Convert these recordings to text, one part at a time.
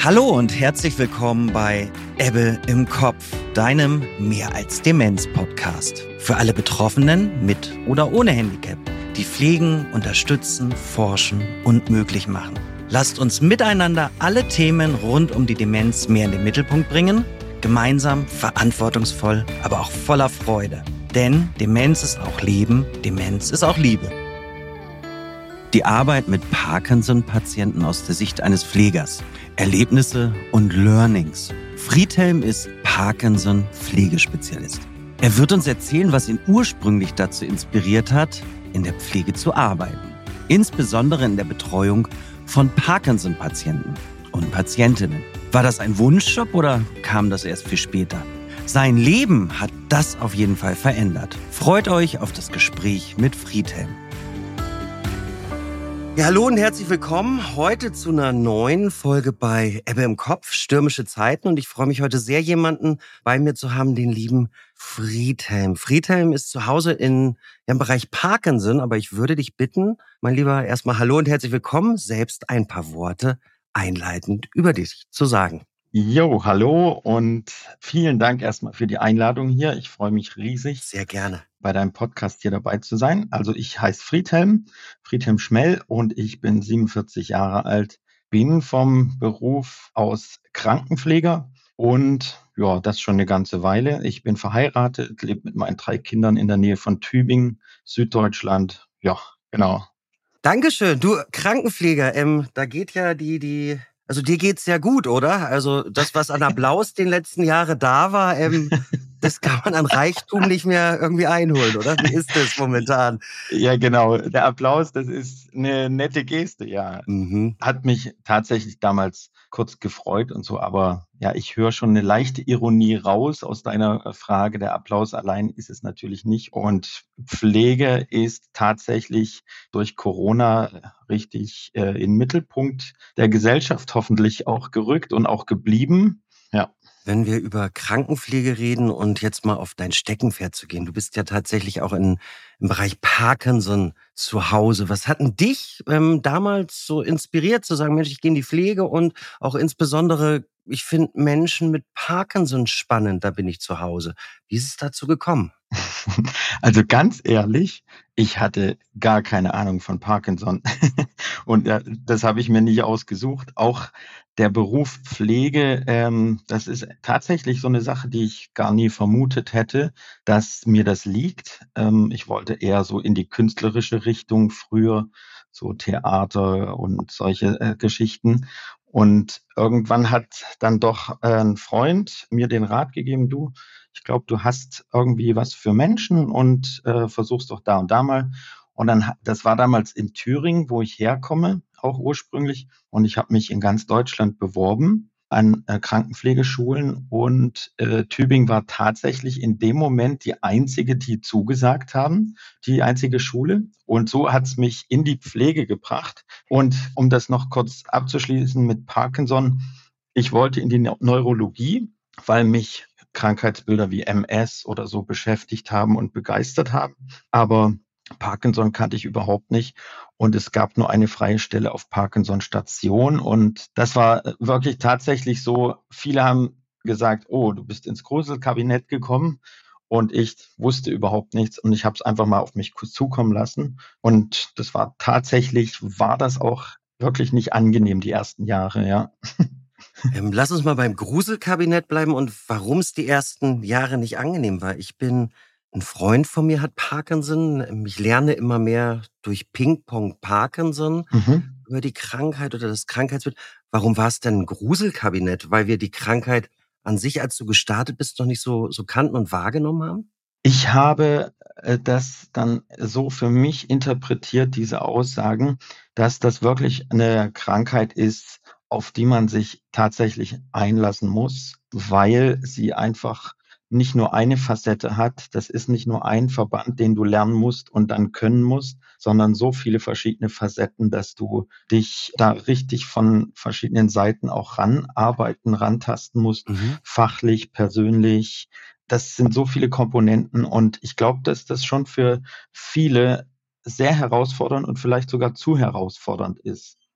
Hallo und herzlich willkommen bei Ebbe im Kopf, deinem Mehr als Demenz-Podcast. Für alle Betroffenen mit oder ohne Handicap, die pflegen, unterstützen, forschen und möglich machen. Lasst uns miteinander alle Themen rund um die Demenz mehr in den Mittelpunkt bringen, gemeinsam, verantwortungsvoll, aber auch voller Freude. Denn Demenz ist auch Leben, Demenz ist auch Liebe. Die Arbeit mit Parkinson-Patienten aus der Sicht eines Pflegers. Erlebnisse und Learnings. Friedhelm ist Parkinson-Pflegespezialist. Er wird uns erzählen, was ihn ursprünglich dazu inspiriert hat, in der Pflege zu arbeiten. Insbesondere in der Betreuung von Parkinson-Patienten und Patientinnen. War das ein Wunschjob oder kam das erst viel später? Sein Leben hat das auf jeden Fall verändert. Freut euch auf das Gespräch mit Friedhelm. Ja, hallo und herzlich willkommen heute zu einer neuen Folge bei Ebbe im Kopf, stürmische Zeiten. Und ich freue mich heute sehr, jemanden bei mir zu haben, den lieben Friedhelm. Friedhelm ist zu Hause im Bereich Parkinson, aber ich würde dich bitten, mein Lieber, erstmal hallo und herzlich willkommen, selbst ein paar Worte einleitend über dich zu sagen. Jo, hallo und vielen Dank erstmal für die Einladung hier. Ich freue mich riesig, Sehr gerne, bei deinem Podcast hier dabei zu sein. Also ich heiße Friedhelm Schmell und ich bin 47 Jahre alt, bin vom Beruf aus Krankenpfleger und ja, das schon eine ganze Weile. Ich bin verheiratet, lebe mit meinen 3 Kindern in der Nähe von Tübingen, Süddeutschland. Ja, genau. Dankeschön. Du, Krankenpfleger, da geht ja also dir geht's ja gut, oder? Also das, was an Applaus den letzten Jahren da war, das kann man an Reichtum nicht mehr irgendwie einholen, oder? Wie ist das momentan? Ja, genau. Der Applaus, das ist eine nette Geste, ja. Mhm. Hat mich tatsächlich damals kurz gefreut und so, aber ja, ich höre schon eine leichte Ironie raus aus deiner Frage. Der Applaus allein ist es natürlich nicht. Und Pflege ist tatsächlich durch Corona richtig in den Mittelpunkt der Gesellschaft hoffentlich auch gerückt und auch geblieben. Ja. Wenn wir über Krankenpflege reden und jetzt mal auf dein Steckenpferd zu gehen, du bist ja tatsächlich auch im Bereich Parkinson zu Hause. Was hat denn dich damals so inspiriert zu sagen, Mensch, ich gehe in die Pflege und auch insbesondere, ich finde Menschen mit Parkinson spannend, da bin ich zu Hause. Wie ist es dazu gekommen? Also ganz ehrlich, ich hatte gar keine Ahnung von Parkinson und, das habe ich mir nicht ausgesucht. Auch der Beruf Pflege, das ist tatsächlich so eine Sache, die ich gar nie vermutet hätte, dass mir das liegt. Ich wollte eher so in die künstlerische Richtung früher, so Theater und solche, Geschichten. Und irgendwann hat dann doch, 'n Freund mir den Rat gegeben: „Du, ich glaube, du hast irgendwie was für Menschen und, versuch's doch da und da mal.“ Und dann das war damals in Thüringen, wo ich herkomme, auch ursprünglich. Und ich habe mich in ganz Deutschland beworben an, Krankenpflegeschulen und, Tübingen war tatsächlich in dem Moment die einzige, die zugesagt haben, die einzige Schule. Und so hat's mich in die Pflege gebracht. Und um das noch kurz abzuschließen mit Parkinson, ich wollte in die Neurologie, weil mich Krankheitsbilder wie MS oder so beschäftigt haben und begeistert haben. Aber Parkinson kannte ich überhaupt nicht und es gab nur eine freie Stelle auf Parkinson-Station und das war wirklich tatsächlich so. Viele haben gesagt: „Oh, du bist ins Gruselkabinett gekommen.“ Und ich wusste überhaupt nichts und ich habe es einfach mal auf mich zukommen lassen. Und das war das auch wirklich nicht angenehm die ersten Jahre, ja. Lass uns mal beim Gruselkabinett bleiben und warum es die ersten Jahre nicht angenehm war. Ein Freund von mir hat Parkinson. Ich lerne immer mehr durch Ping-Pong Parkinson Mhm. über die Krankheit oder das Krankheitsbild. Warum war es denn ein Gruselkabinett? Weil wir die Krankheit an sich, als du gestartet bist, noch nicht so kannten und wahrgenommen haben? Ich habe, das dann so für mich interpretiert, diese Aussagen, dass das wirklich 'ne Krankheit ist, auf die man sich tatsächlich einlassen muss, weil sie einfach nicht nur eine Facette hat. Das ist nicht nur ein Verband, den du lernen musst und dann können musst, sondern so viele verschiedene Facetten, dass du dich da richtig von verschiedenen Seiten auch rantasten musst, Mhm. fachlich, persönlich. Das sind so viele Komponenten und ich glaube, dass das schon für viele sehr herausfordernd und vielleicht sogar zu herausfordernd ist.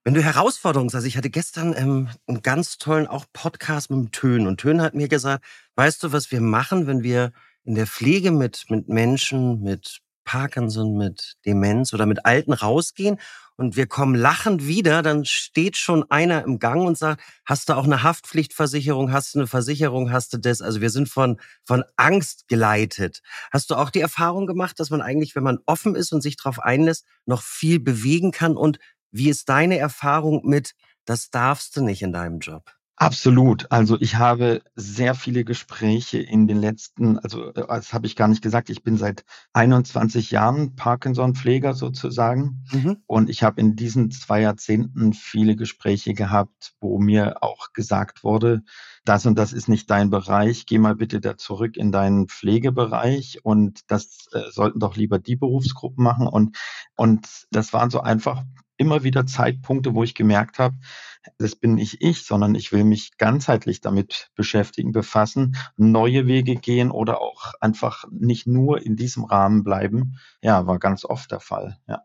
Wenn du Herausforderungen hast, ich hatte gestern einen ganz tollen auch Podcast mit dem Tönen. Und Tönen hat mir gesagt, weißt du, was wir machen, wenn wir in der Pflege mit Menschen, mit Parkinson, mit Demenz oder mit Alten rausgehen und wir kommen lachend wieder, dann steht schon einer im Gang und sagt, hast du auch eine Haftpflichtversicherung, hast du eine Versicherung, hast du das? Also wir sind von Angst geleitet. Hast du auch die Erfahrung gemacht, dass man eigentlich, wenn man offen ist und sich darauf einlässt, noch viel bewegen kann? Und wie ist deine Erfahrung mit, das darfst du nicht in deinem Job? Absolut. Also, ich habe sehr viele Gespräche in den letzten das habe ich gar nicht gesagt, ich bin seit 21 Jahren Parkinson-Pfleger sozusagen Mhm. und ich habe in diesen 2 Jahrzehnten viele Gespräche gehabt, wo mir auch gesagt wurde: „Das und das ist nicht dein Bereich. Geh mal bitte da zurück in deinen Pflegebereich und das, sollten doch lieber die Berufsgruppen machen.“ Und das waren so einfach immer wieder Zeitpunkte, wo ich gemerkt habe, das bin nicht ich, sondern ich will mich ganzheitlich damit beschäftigen, befassen, neue Wege gehen oder auch einfach nicht nur in diesem Rahmen bleiben. Ja, war ganz oft der Fall, ja.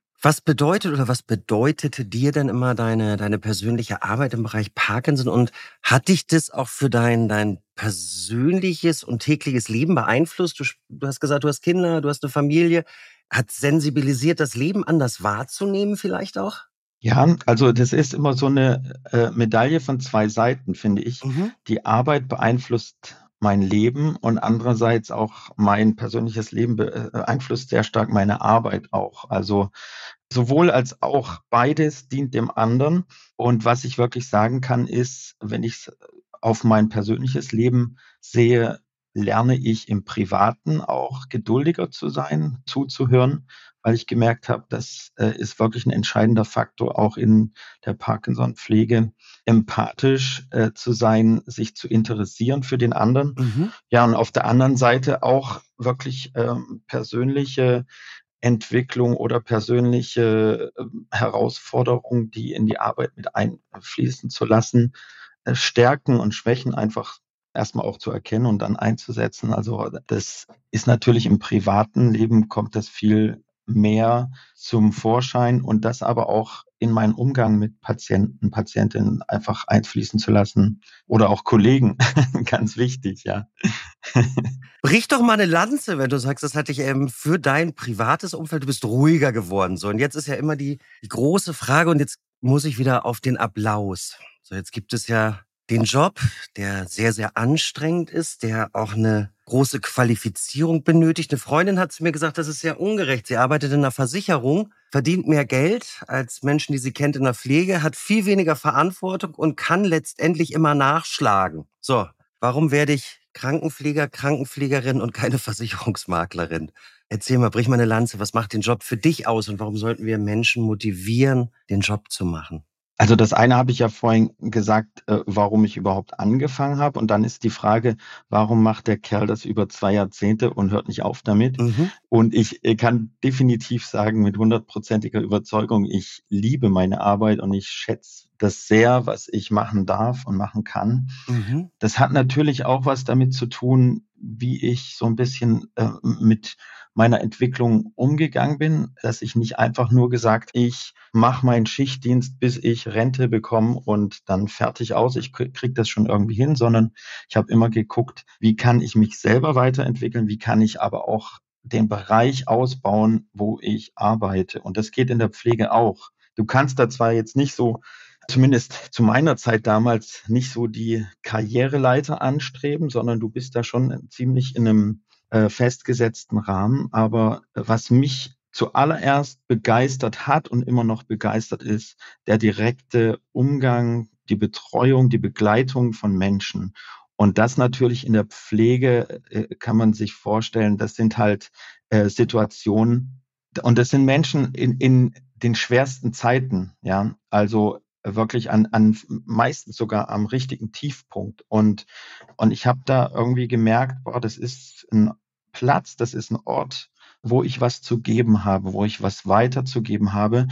Was bedeutete dir denn immer deine persönliche Arbeit im Bereich Parkinson und hat dich das auch für dein persönliches und tägliches Leben beeinflusst? Du hast gesagt, du hast Kinder, du hast eine Familie. Hat sensibilisiert, das Leben anders wahrzunehmen vielleicht auch? Ja, also das ist immer so 'ne, Medaille von 2 Seiten, finde ich. Mhm. Die Arbeit beeinflusst mein Leben und andererseits auch mein persönliches Leben beeinflusst sehr stark meine Arbeit auch. Also, sowohl als auch, beides dient dem anderen. Und was ich wirklich sagen kann, ist, wenn ich's auf mein persönliches Leben sehe, lerne ich im Privaten auch geduldiger zu sein, zuzuhören, weil ich gemerkt habe, das, ist wirklich 'n entscheidender Faktor auch in der Parkinson-Pflege, empathisch, zu sein, sich zu interessieren für den anderen. Mhm. Ja, und auf der anderen Seite auch wirklich, persönliche Entwicklung oder persönliche, Herausforderungen, die in die Arbeit mit einfließen zu lassen, Stärken und Schwächen einfach erst mal auch zu erkennen und dann einzusetzen. Also, das ist natürlich im privaten Leben kommt das viel mehr zum Vorschein und das aber auch in meinen Umgang mit Patienten, Patientinnen einfach einfließen zu lassen oder auch Kollegen, ganz wichtig, ja. Brich doch mal eine Lanze, wenn du sagst, das hat dich, für dein privates Umfeld, du bist ruhiger geworden, so. Und jetzt ist ja immer die große Frage und jetzt muss ich wieder auf den Applaus. So, jetzt gibt es ja den Job, der sehr, sehr anstrengend ist, der auch eine große Qualifizierung benötigt. Eine Freundin hat zu mir gesagt, das ist sehr ungerecht. Sie arbeitet in 'ner Versicherung, verdient mehr Geld als Menschen, die sie kennt in der Pflege, hat viel weniger Verantwortung und kann letztendlich immer nachschlagen. So, warum werde ich Krankenpfleger, Krankenpflegerin und keine Versicherungsmaklerin? Erzähl mal, brich mal eine Lanze. Was macht den Job für dich aus und warum sollten wir Menschen motivieren, den Job zu machen? Also, das eine habe ich ja vorhin gesagt, warum ich überhaupt angefangen habe. Und dann ist die Frage: Warum macht der Kerl das über 2 Jahrzehnte und hört nicht auf damit? Mhm, Und ich, kann definitiv sagen mit hundertprozentiger Überzeugung, ich liebe meine Arbeit und ich schätze das sehr, was ich machen darf und machen kann. mhm. Das hat natürlich auch was damit zu tun, wie ich so 'n bisschen, mit meiner Entwicklung umgegangen bin, dass ich nicht einfach nur gesagt: „Ich mache meinen Schichtdienst, bis ich Rente bekomme und dann fertig aus. Ich kriege das schon irgendwie hin“, sondern ich habe immer geguckt: Wie kann ich mich selber weiterentwickeln? Wie kann ich aber auch den Bereich ausbauen, wo ich arbeite? Und das geht in der Pflege auch. Du kannst da zwar jetzt nicht so, zumindest zu meiner Zeit damals, nicht so die Karriereleiter anstreben, sondern du bist da schon ziemlich in 'nem, festgesetzten Rahmen. Aber was mich zuallererst begeistert hat und immer noch begeistert, ist der direkte Umgang, die Betreuung, die Begleitung von Menschen. Und das natürlich in der Pflege, kann man sich vorstellen, das sind halt, Situationen und das sind Menschen in den schwersten Zeiten, ja. Also, wirklich an meistens sogar am richtigen Tiefpunkt. Und ich habe da irgendwie gemerkt: „Boah, das ist 'n Platz, das ist 'n Ort, wo ich was zu geben habe, wo ich was weiterzugeben habe.“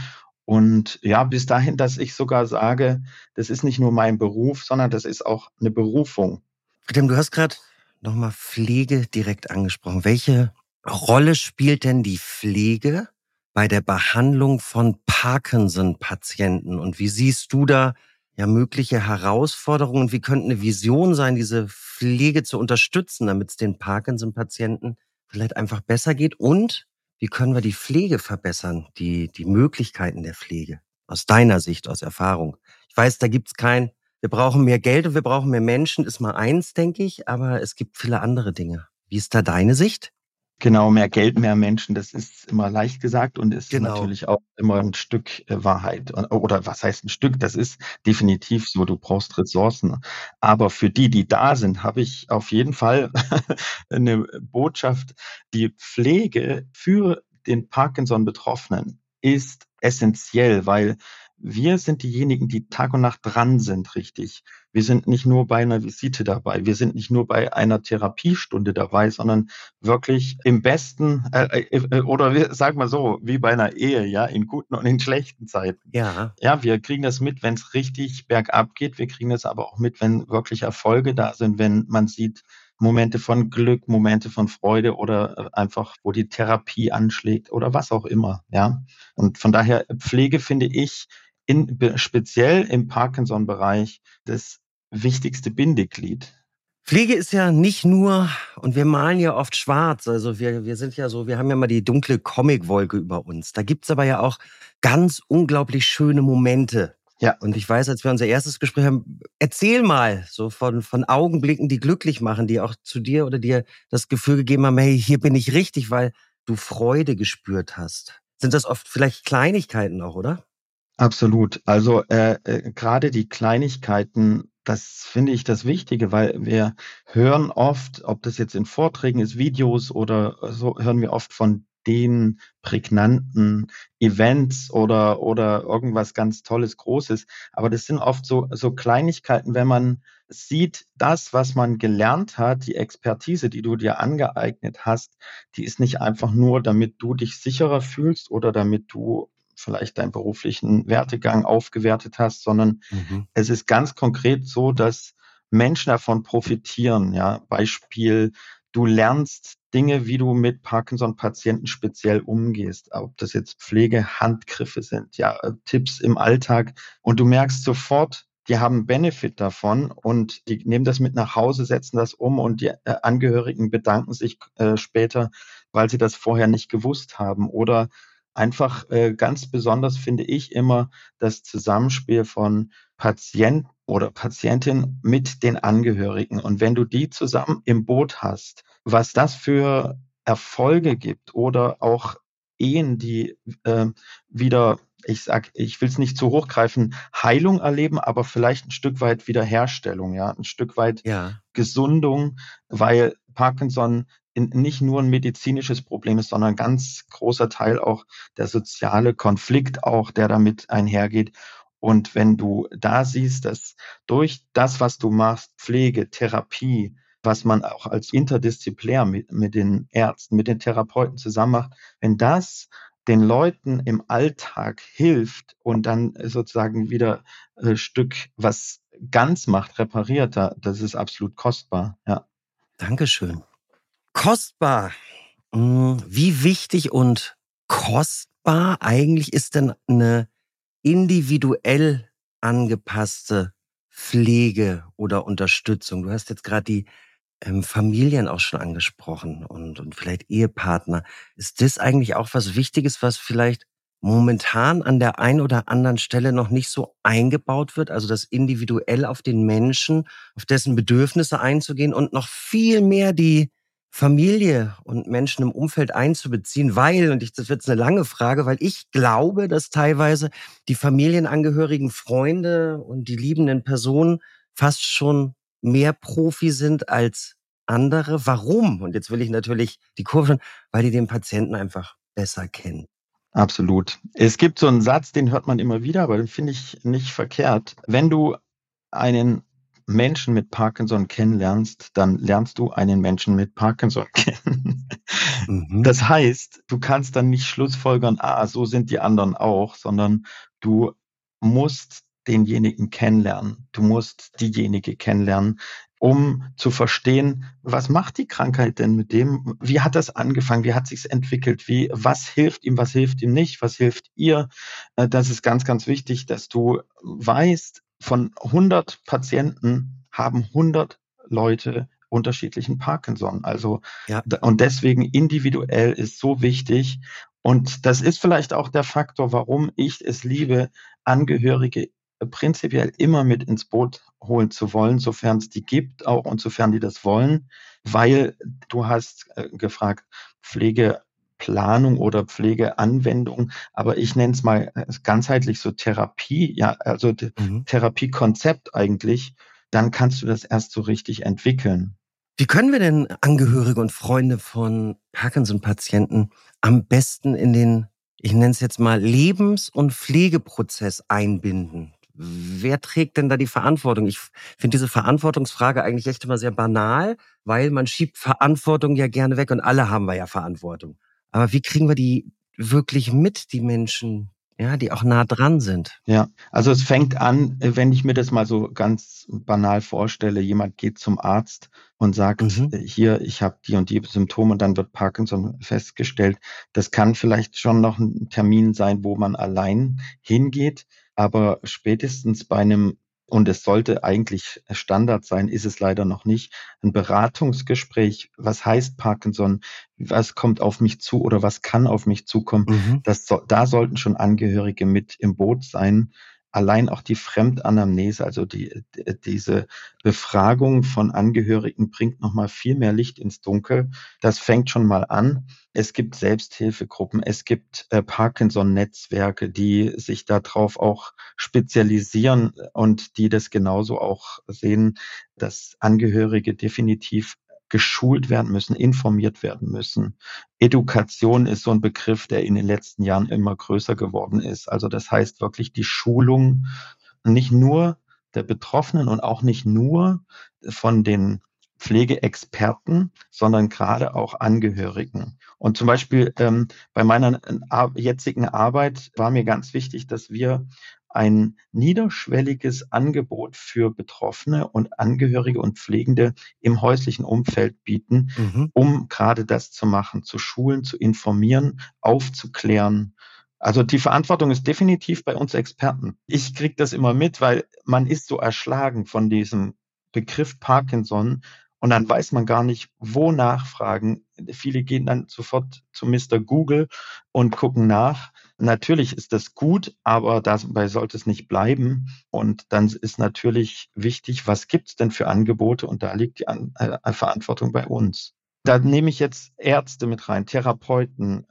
Und ja, bis dahin, dass ich sogar sage, das ist nicht nur mein Beruf, sondern das ist auch 'ne Berufung. Friedhelm, du hast gerade noch mal Pflege direkt angesprochen. Welche Rolle spielt denn die Pflege bei der Behandlung von Parkinson-Patienten. Und wie siehst du da ja mögliche Herausforderungen und wie könnte eine Vision sein, diese Pflege zu unterstützen, damit es den Parkinson-Patienten vielleicht einfach besser geht? Und wie können wir die Pflege verbessern, die Möglichkeiten der Pflege? Aus deiner Sicht, aus Erfahrung. Ich weiß, da gibt's kein, wir brauchen mehr Geld und wir brauchen mehr Menschen, ist mal eins, denke ich, aber es gibt viele andere Dinge. Wie ist da deine Sicht? Genau, mehr Geld, mehr Menschen, das ist immer leicht gesagt und ist Genau. natürlich auch immer 'n Stück, Wahrheit. Oder was heißt 'n Stück? Das ist definitiv so, du brauchst Ressourcen. Aber für die, die da sind, habe ich auf jeden Fall 'ne Botschaft. Die Pflege für den Parkinson-Betroffenen ist essenziell, weil wir sind diejenigen, die Tag und Nacht dran sind, richtig. Wir sind nicht nur bei 'ner Visite dabei. Wir sind nicht nur bei einer Therapiestunde dabei, sondern wirklich im besten, oder wir sagen wir so, wie bei einer Ehe, ja, in guten und in schlechten Zeiten. Ja, Ja, wir kriegen das mit, wenn's richtig bergab geht. Wir kriegen das aber auch mit, wenn wirklich Erfolge da sind, wenn man sieht Momente von Glück, Momente von Freude oder, einfach, wo die Therapie anschlägt oder was auch immer, ja? Und von daher, Pflege finde ich speziell im Parkinson-Bereich das wichtigste Bindeglied. Pflege ist ja nicht nur, und wir malen ja oft schwarz, also wir sind ja so, wir haben ja mal die dunkle Comicwolke über uns. Da gibt's aber ja auch ganz unglaublich schöne Momente. Ja. Und ich weiß, als wir unser erstes Gespräch haben, erzähl mal so von Augenblicken, die glücklich machen, die auch zu dir oder dir das Gefühl gegeben haben, hey, hier bin ich richtig, weil du Freude gespürt hast. Sind das oft vielleicht Kleinigkeiten auch, oder? Absolut. Also, grade die Kleinigkeiten, das finde ich das Wichtige, weil wir hören oft, ob das jetzt in Vorträgen ist, Videos oder so, hören wir oft von den prägnanten Events oder irgendwas ganz Tolles, Großes. Aber das sind oft so Kleinigkeiten, wenn man sieht, das, was man gelernt hat, die Expertise, die du dir angeeignet hast, die ist nicht einfach nur, damit du dich sicherer fühlst oder damit du vielleicht deinen beruflichen Werdegang aufgewertet hast, sondern Mhm. es ist ganz konkret so, dass Menschen davon profitieren, ja. Beispiel, du lernst Dinge, wie du mit Parkinson-Patienten speziell umgehst, ob das jetzt Pflegehandgriffe sind, ja, Tipps im Alltag und du merkst sofort, die haben Benefit davon und die nehmen das mit nach Hause, setzen das um und die, Angehörigen bedanken sich, später, weil sie das vorher nicht gewusst haben. Oder einfach, ganz besonders finde ich immer das Zusammenspiel von Patient oder Patientin mit den Angehörigen. Und wenn du die zusammen im Boot hast, was das für Erfolge gibt oder auch Ehen, die, wieder, ich will es nicht zu hoch greifen, Heilung erleben, aber vielleicht ein Stück weit Wiederherstellung, ja, ein Stück weit Ja. Gesundung, weil Parkinson nicht nur ein medizinisches Problem ist, sondern 'n ganz großer Teil auch der soziale Konflikt auch, der damit einhergeht. Und wenn du da siehst, dass durch das, was du machst, Pflege, Therapie, was man auch als interdisziplinär mit den Ärzten, mit den Therapeuten zusammen macht, wenn das den Leuten im Alltag hilft und dann sozusagen wieder, Stück was ganz macht, repariert, das ist absolut kostbar, ja. Dankeschön. Kostbar. Wie wichtig und kostbar eigentlich ist denn eine individuell angepasste Pflege oder Unterstützung? Du hast jetzt gerade die, Familien auch schon angesprochen und vielleicht Ehepartner. Ist das eigentlich auch was Wichtiges, was vielleicht momentan an der einen oder anderen Stelle noch nicht so eingebaut wird? Also, das individuell auf den Menschen, auf dessen Bedürfnisse einzugehen und noch viel mehr die Familie und Menschen im Umfeld einzubeziehen, weil, und das wird jetzt 'ne lange Frage, weil ich glaube, dass teilweise die Familienangehörigen, Freunde und die liebenden Personen fast schon mehr Profi sind als andere. Warum? Und jetzt will ich natürlich die Kurve schon, weil die den Patienten einfach besser kennen. Absolut. Es gibt so 'n Satz, den hört man immer wieder, aber den finde ich nicht verkehrt. Wenn du einen Menschen mit Parkinson kennenlernst, dann lernst du einen Menschen mit Parkinson kennen. Mhm. Das heißt, du kannst dann nicht schlussfolgern: „Ah, so sind die anderen auch“, sondern du musst denjenigen kennenlernen. Du musst diejenige kennenlernen, um zu verstehen, was macht die Krankheit denn mit dem? Wie hat das angefangen? Wie hat sich's entwickelt? Was hilft ihm nicht? Was hilft ihr? Das ist ganz, ganz wichtig, dass du weißt, von 100 Patienten haben 100 Leute unterschiedlichen Parkinson. Also, Ja. und deswegen individuell ist so wichtig. Und das ist vielleicht auch der Faktor, warum ich es liebe, Angehörige prinzipiell immer mit ins Boot holen zu wollen, sofern es die gibt auch und sofern die das wollen, weil du hast, gefragt, Pflegeplanung oder Pflegeanwendung, aber ich nenne es mal, ganzheitlich so Therapie, ja, also Mhm. Therapiekonzept eigentlich, dann kannst du das erst so richtig entwickeln. Wie können wir denn Angehörige und Freunde von Parkinson-Patienten am besten in den, ich nenne es jetzt mal, Lebens- und Pflegeprozess einbinden? Wer trägt denn da die Verantwortung? Ich finde diese Verantwortungsfrage eigentlich echt immer sehr banal, weil man schiebt Verantwortung ja gerne weg und alle haben wir ja Verantwortung. Aber wie kriegen wir die wirklich mit, die Menschen, ja, die auch nah dran sind? Ja, also es fängt an, wenn ich mir das mal so ganz banal vorstelle, jemand geht zum Arzt und sagt: Mhm, „Hier, ich habe die und die Symptome“, und dann wird Parkinson festgestellt. Das kann vielleicht schon noch ein Termin sein, wo man allein hingeht, aber spätestens bei einem, und es sollte eigentlich Standard sein, ist es leider noch nicht, ein Beratungsgespräch. Was heißt Parkinson? Was kommt auf mich zu oder was kann auf mich zukommen? mhm, Da sollten schon Angehörige mit im Boot sein. Allein auch die Fremdanamnese, also diese Befragung von Angehörigen bringt noch mal viel mehr Licht ins Dunkel. Das fängt schon mal an. Es gibt Selbsthilfegruppen, es gibt, Parkinson-Netzwerke, die sich da drauf auch spezialisieren und die das genauso auch sehen, dass Angehörige definitiv geschult werden müssen, informiert werden müssen. Education ist so 'n Begriff, der in den letzten Jahren immer größer geworden ist. Also, das heißt wirklich die Schulung nicht nur der Betroffenen und auch nicht nur von den Pflegeexperten, sondern grade auch Angehörigen. Und zum Beispiel, bei meiner jetzigen Arbeit war mir ganz wichtig, dass wir ein niederschwelliges Angebot für Betroffene und Angehörige und Pflegende im häuslichen Umfeld bieten, mhm. um gerade das zu machen, zu schulen, zu informieren, aufzuklären. Also, die Verantwortung ist definitiv bei uns Experten. Ich kriege das immer mit, weil man ist so erschlagen von diesem Begriff Parkinson und dann weiß man gar nicht, wo nachfragen. Viele gehen dann sofort zu Mister Google und gucken nach. Natürlich ist das gut, aber dabei sollte es nicht bleiben. Und dann ist natürlich wichtig, was gibt's denn für Angebote? Und da liegt die Verantwortung bei uns. Da nehme ich jetzt Ärzte mit rein, Therapeuten,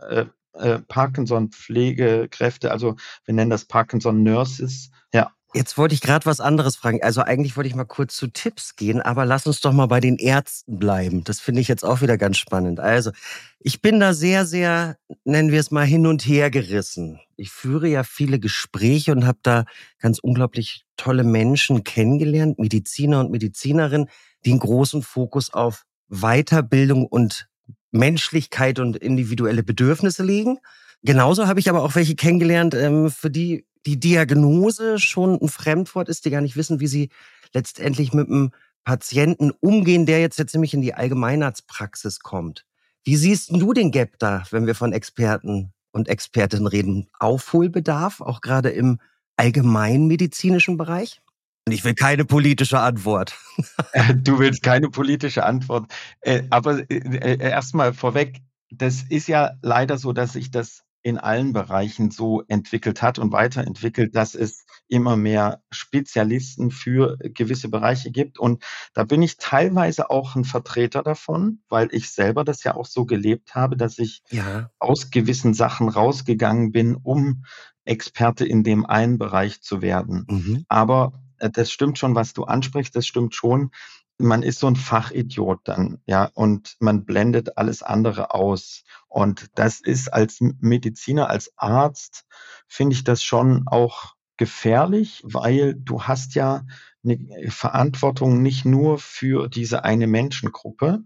Parkinson-Pflegekräfte, also wir nennen das Parkinson-Nurses. Ja, Jetzt wollte ich gerade was anderes fragen. Also, eigentlich wollte ich mal kurz zu Tipps gehen, aber lass uns doch mal bei den Ärzten bleiben. Das finde ich jetzt auch wieder ganz spannend. Also, ich bin da sehr, sehr, nennen wir es mal, hin und her gerissen. Ich führe ja viele Gespräche und habe da ganz unglaublich tolle Menschen kennengelernt, Mediziner und Medizinerinnen, die 'n großen Fokus auf Weiterbildung und Menschlichkeit und individuelle Bedürfnisse legen. Genauso habe ich aber auch welche kennengelernt, für die die Diagnose schon 'n Fremdwort ist, die gar nicht wissen, wie sie letztendlich mit 'm Patienten umgehen, der jetzt nämlich in die Allgemeinarztpraxis kommt. Wie siehst 'n du den Gap da, wenn wir von Experten und Expertinnen reden? Aufholbedarf, auch grade im allgemeinmedizinischen Bereich? Und ich will keine politische Antwort. du willst keine politische Antwort, aber, erst mal vorweg, das ist ja leider so, dass sich das in allen Bereichen so entwickelt hat und weiterentwickelt, dass es immer mehr Spezialisten für gewisse Bereiche gibt. Und da bin ich teilweise auch 'n Vertreter davon, weil ich selber das ja auch so gelebt habe, dass ich Ja. aus gewissen Sachen rausgegangen bin, um Experte in dem einen Bereich zu werden. Mhm. Aber, das stimmt schon, was du ansprichst, das stimmt schon. Man ist so 'n Fachidiot dann, ja, und man blendet alles andere aus. Und das ist als Mediziner, als Arzt finde ich das schon auch gefährlich, weil du hast ja 'ne Verantwortung nicht nur für diese eine Menschengruppe,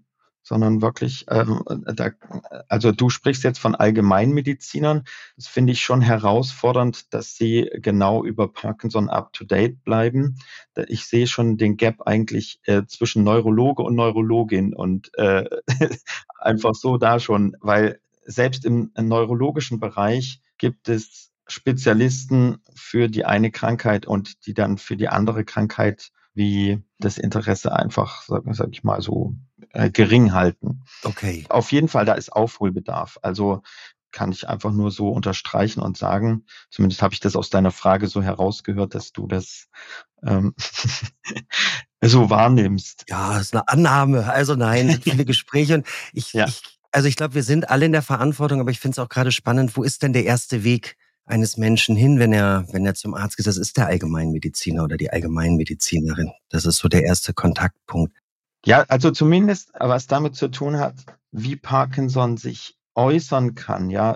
sondern wirklich, also du sprichst jetzt von Allgemeinmedizinern. Das finde ich schon herausfordernd, dass sie genau über Parkinson up-to-date bleiben. Ich sehe schon den Gap eigentlich zwischen Neurologe und Neurologin und einfach so da schon, weil selbst im neurologischen Bereich gibt es Spezialisten für die eine Krankheit und die dann für die andere Krankheit wie das Interesse einfach, sag ich mal so, gering halten. Okay. Auf jeden Fall, da ist Aufholbedarf. Also kann ich einfach nur so unterstreichen und sagen, zumindest habe ich das aus deiner Frage so herausgehört, dass du das so wahrnimmst. Ja, ist eine Annahme. Also nein, sind viele Gespräche und Ja. ich glaube, wir sind alle in der Verantwortung, aber ich finde es auch gerade spannend, wo ist denn der erste Weg eines Menschen hin, wenn er zum Arzt geht? Das ist der Allgemeinmediziner oder die Allgemeinmedizinerin. Das ist so der erste Kontaktpunkt. Ja, also zumindest, was damit zu tun hat, wie Parkinson sich äußern kann, ja,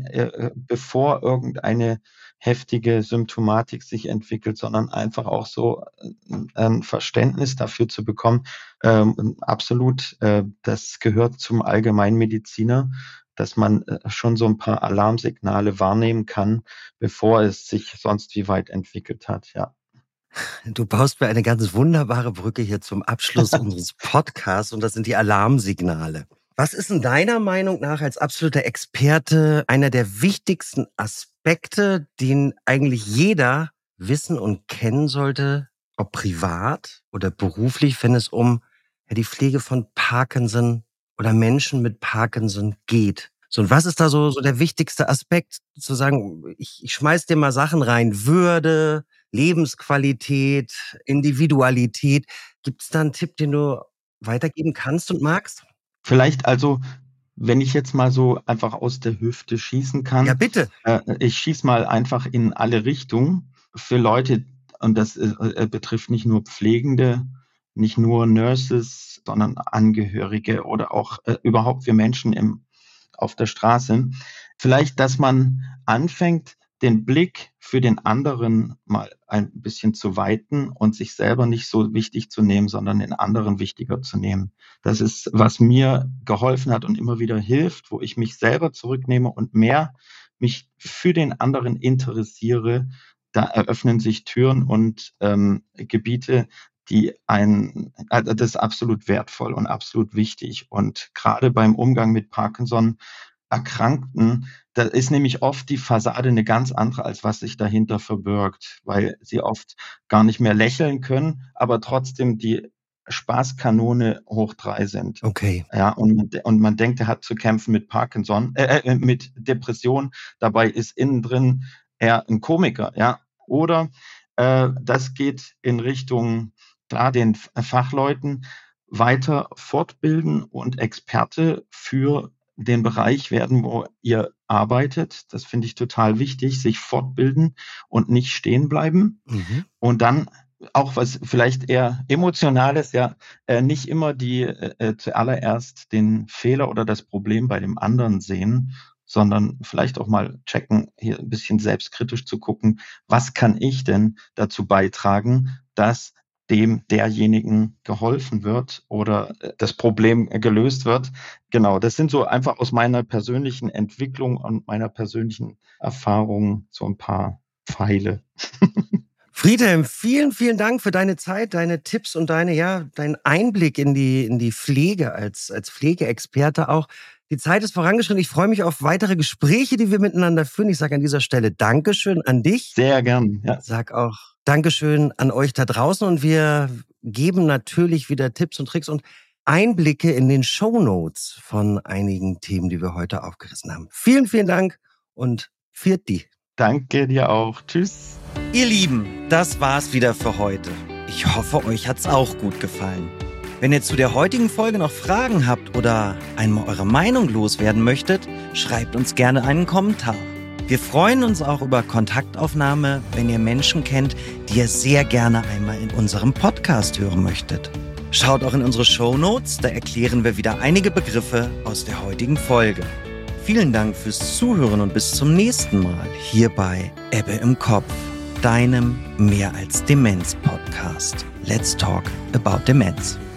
bevor irgendeine heftige Symptomatik sich entwickelt, sondern einfach auch so ein Verständnis dafür zu bekommen. Absolut, das gehört zum Allgemeinmediziner, dass man schon so ein paar Alarmsignale wahrnehmen kann, bevor es sich sonst wie weit entwickelt hat, ja. Du baust mir eine ganz wunderbare Brücke hier zum Abschluss unseres Podcasts und das sind die Alarmsignale. Was ist in deiner Meinung nach als absoluter Experte einer der wichtigsten Aspekte, den eigentlich jeder wissen und kennen sollte, ob privat oder beruflich, wenn es um die Pflege von Parkinson oder Menschen mit Parkinson geht? So, und was ist da so der wichtigste Aspekt, zu sagen, ich schmeiß dir mal Sachen rein, Würde, Lebensqualität, Individualität. Gibt es da einen Tipp, den du weitergeben kannst und magst? Vielleicht also, wenn ich jetzt mal so einfach aus der Hüfte schießen Ja, kann, bitte. ich schieße mal einfach in alle Richtungen für Leute und das, betrifft nicht nur Pflegende, nicht nur Nurses, sondern Angehörige oder auch, überhaupt wir Menschen auf der Straße. Vielleicht, dass man anfängt, den Blick für den anderen mal ein bisschen zu weiten und sich selber nicht so wichtig zu nehmen, sondern den anderen wichtiger zu nehmen. Das ist, was mir geholfen hat und immer wieder hilft, wo ich mich selber zurücknehme und mehr mich für den anderen interessiere. Da eröffnen sich Türen und Gebiete, also das ist absolut wertvoll und absolut wichtig. Und gerade beim Umgang mit Parkinson Erkrankten, da ist nämlich oft die Fassade eine ganz andere, als was sich dahinter verbirgt, weil sie oft gar nicht mehr lächeln können, aber trotzdem die Spaßkanone hoch 3 sind. Okay. Ja, und man denkt, er hat zu kämpfen mit Parkinson mit Depression, dabei ist innen drin er 'n Komiker, ja. Oder, das geht in Richtung, klar, den Fachleuten weiter fortbilden und Experte für den Bereich werden, wo ihr arbeitet. Das finde ich total wichtig, sich fortbilden und nicht stehen bleiben. Mhm. Und dann auch was vielleicht eher Emotionales, ja, nicht immer zuallererst den Fehler oder das Problem bei dem anderen sehen, sondern vielleicht auch mal checken, hier ein bisschen selbstkritisch zu gucken: „Was kann ich denn dazu beitragen, dass derjenigen geholfen wird oder, das Problem, gelöst wird?“ Genau, das sind so einfach aus meiner persönlichen Entwicklung und meiner persönlichen Erfahrung so ein paar Pfeile. Friedhelm, vielen, vielen Dank für deine Zeit, deine Tipps und deinen Einblick in die Pflege als Pflegeexperte auch. Die Zeit ist vorangeschritten. Ich freue mich auf weitere Gespräche, die wir miteinander führen. Ich sage an dieser Stelle Dankeschön an dich. Sehr gern, ja. Sag auch Dankeschön an euch da draußen und wir geben natürlich wieder Tipps und Tricks und Einblicke in den Shownotes von einigen Themen, die wir heute aufgerissen haben. Vielen, vielen Dank und Pfiat-die. Danke dir auch. Tschüss. Ihr Lieben, das war's wieder für heute. Ich hoffe, euch hat's auch gut gefallen. Wenn ihr zu der heutigen Folge noch Fragen habt oder einmal eure Meinung loswerden möchtet, schreibt uns gerne einen Kommentar. Wir freuen uns auch über Kontaktaufnahme, wenn ihr Menschen kennt, die ihr sehr gerne einmal in unserem Podcast hören möchtet. Schaut auch in unsere Shownotes, da erklären wir wieder einige Begriffe aus der heutigen Folge. Vielen Dank fürs Zuhören und bis zum nächsten Mal hier bei Ebbe im Kopf, deinem Mehr als Demenz Podcast. Let's talk about Demenz.